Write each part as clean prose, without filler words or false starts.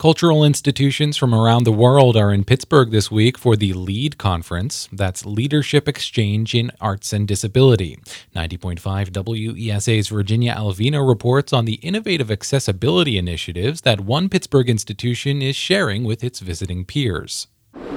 Cultural institutions from around the world are in Pittsburgh this week for the LEAD conference. That's Leadership Exchange in Arts and Disability. 90.5 WESA's Virginia Alvino reports on the innovative accessibility initiatives that one Pittsburgh institution is sharing with its visiting peers.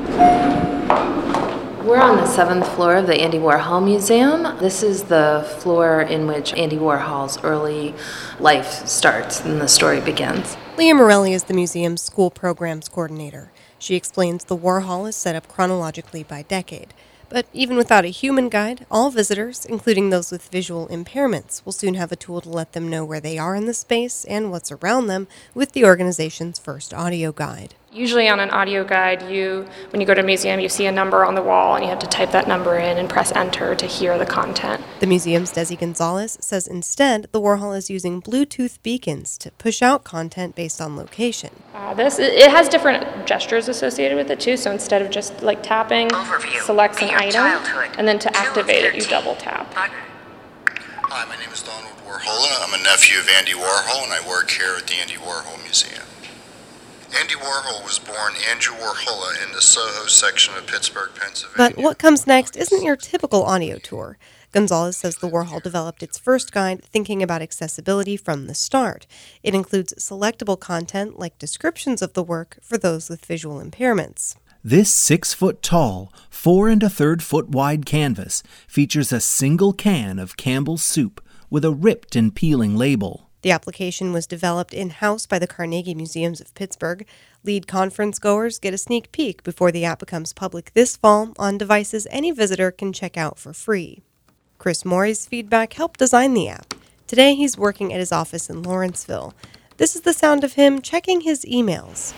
We're on the 7th floor of the Andy Warhol Museum. This is the floor in which Andy Warhol's early life starts and the story begins. Leah Morelli is the museum's school programs coordinator. She explains the Warhol is set up chronologically by decade. But even without a human guide, all visitors, including those with visual impairments, will soon have a tool to let them know where they are in the space and what's around them with the organization's first audio guide. Usually on an audio guide, when you go to a museum, you see a number on the wall and you have to type that number in and press enter to hear the content. The museum's Desi Gonzalez says instead, the Warhol is using Bluetooth beacons to push out content based on location. It has different gestures associated with it too, so instead of just like tapping, select an item, and then to activate it, you double tap. Hi, my name is Donald Warhola. I'm a nephew of Andy Warhol, and I work here at the Andy Warhol Museum. Andy Warhol was born Andrew Warhola in the Soho section of Pittsburgh, Pennsylvania. But what comes next isn't your typical audio tour. Gonzalez says the Warhol developed its first guide thinking about accessibility from the start. It includes selectable content like descriptions of the work for those with visual impairments. This 6-foot-tall, 4 1/3-foot wide canvas features a single can of Campbell's soup with a ripped and peeling label. The application was developed in-house by the Carnegie Museums of Pittsburgh. LEAD conference goers get a sneak peek before the app becomes public this fall on devices any visitor can check out for free. Chris Morey's feedback helped design the app. Today he's working at his office in Lawrenceville. This is the sound of him checking his emails.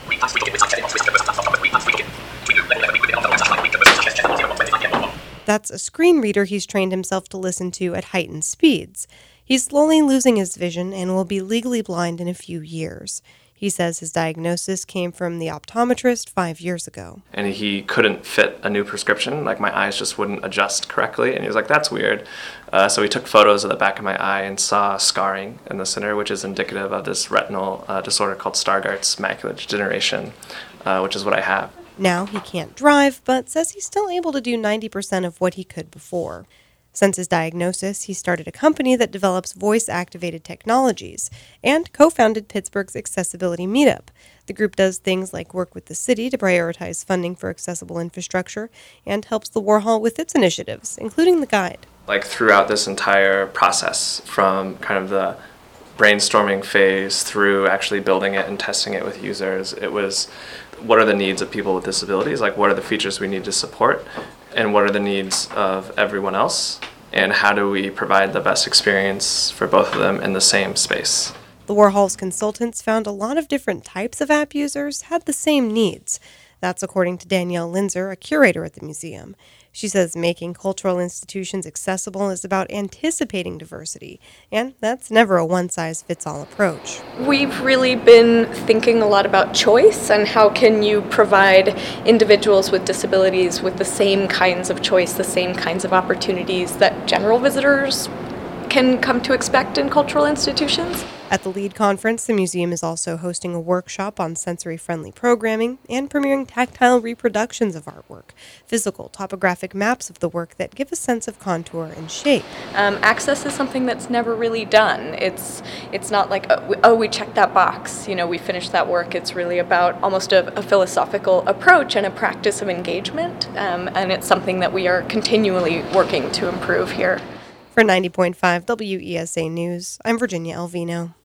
That's a screen reader he's trained himself to listen to at heightened speeds. He's slowly losing his vision and will be legally blind in a few years. He says his diagnosis came from the optometrist 5 years ago. And he couldn't fit a new prescription, like my eyes just wouldn't adjust correctly, and he was like, that's weird. So he took photos of the back of my eye and saw scarring in the center, which is indicative of this retinal disorder called Stargardt's macular degeneration, which is what I have. Now he can't drive, but says he's still able to do 90% of what he could before. Since his diagnosis, he started a company that develops voice-activated technologies and co-founded Pittsburgh's Accessibility Meetup. The group does things like work with the city to prioritize funding for accessible infrastructure and helps the Warhol with its initiatives, including the guide. Like throughout this entire process, from kind of the brainstorming phase through actually building it and testing it with users, it was what are the needs of people with disabilities, like what are the features we need to support, and what are the needs of everyone else, and how do we provide the best experience for both of them in the same space. The Warhol's consultants found a lot of different types of app users had the same needs. That's according to Danielle Linzer, a curator at the museum. She says making cultural institutions accessible is about anticipating diversity, and that's never a one-size-fits-all approach. We've really been thinking a lot about choice and how can you provide individuals with disabilities with the same kinds of choice, the same kinds of opportunities that general visitors can come to expect in cultural institutions. At the LEAD conference, the museum is also hosting a workshop on sensory-friendly programming and premiering tactile reproductions of artwork, physical, topographic maps of the work that give a sense of contour and shape. Access is something that's never really done. It's not like, we checked that box, we finished that work. It's really about almost a philosophical approach and a practice of engagement, and it's something that we are continually working to improve here. For 90.5 WESA News, I'm Virginia Alvino.